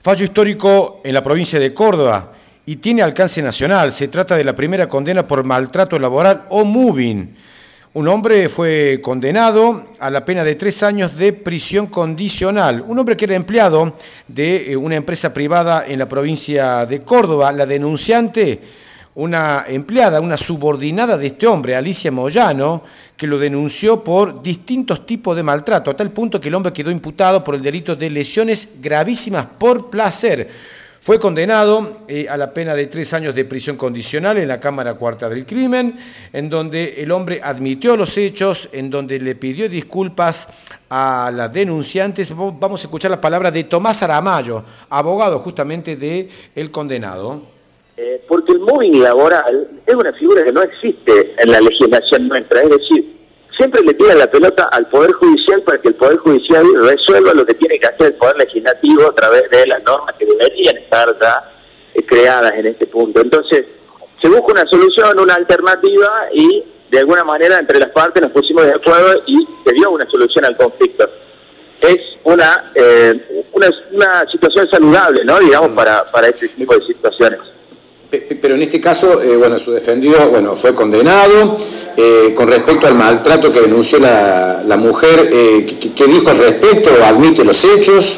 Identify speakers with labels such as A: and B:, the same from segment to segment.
A: Fallo histórico en la provincia de Córdoba y tiene alcance nacional. Se trata de la primera condena por maltrato laboral o moving. Un hombre fue condenado a la pena de 3 años de prisión condicional. Un hombre que era empleado de una empresa privada en la provincia de Córdoba. La denunciante, una empleada, una subordinada de este hombre, Alicia Moyano, que lo denunció por distintos tipos de maltrato, a tal punto que el hombre quedó imputado por el delito de lesiones gravísimas por placer. Fue condenado a la pena de 3 años de prisión condicional en la Cámara Cuarta del Crimen, en donde el hombre admitió los hechos, en donde le pidió disculpas a las denunciantes. Vamos a escuchar las palabras de Tomás Aramayo, abogado justamente del condenado.
B: Porque el moving laboral es una figura que no existe en la legislación nuestra, es decir, siempre le tiran la pelota al Poder Judicial para que el Poder Judicial resuelva lo que tiene que hacer el Poder Legislativo a través de las normas que deberían estar ya creadas en este punto. Entonces, se busca una solución, una alternativa y de alguna manera entre las partes nos pusimos de acuerdo y se dio una solución al conflicto. Es una situación saludable, ¿no? Digamos, para este tipo de situaciones.
A: Pero en este caso, su defendido fue condenado. Con respecto al maltrato que denunció la mujer, ¿qué dijo al respecto? ¿Admite los hechos?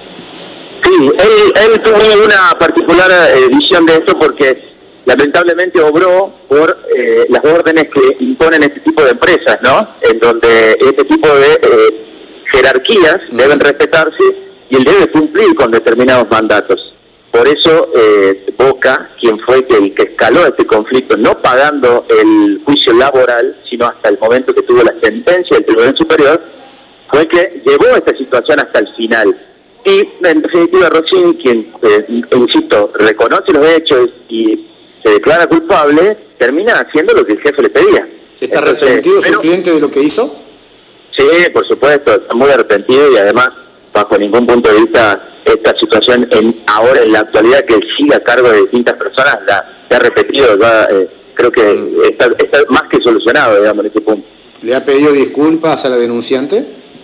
B: Sí, él tuvo una particular visión de esto porque lamentablemente obró por las órdenes que imponen este tipo de empresas, ¿no? En donde este tipo de jerarquías deben respetarse y él debe cumplir con determinados mandatos. Por eso Boca, quien fue el que escaló este conflicto, no pagando el juicio laboral, sino hasta el momento que tuvo la sentencia del Tribunal Superior, fue que llevó esta situación hasta el final. Y en definitiva Rossini, quien, insisto, reconoce los hechos y se declara culpable, termina haciendo lo que el jefe le pedía.
A: ¿Está arrepentido su cliente de lo que hizo?
B: Sí, por supuesto, está muy arrepentido y además, bajo ningún punto de vista, esta situación ahora en la actualidad que él siga a cargo de distintas personas se ha repetido, creo que está más que solucionado, digamos, en este punto.
A: ¿Le ha pedido disculpas a la denunciante?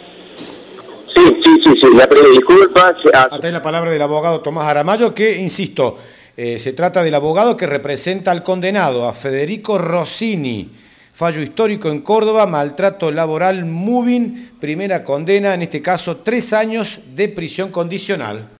B: Sí, le ha pedido disculpas.
A: Hasta ahí la palabra del abogado Tomás Aramayo, que, insisto, se trata del abogado que representa al condenado, a Federico Rossini. Fallo histórico en Córdoba, maltrato laboral, moving, primera condena, en este caso 3 años de prisión condicional.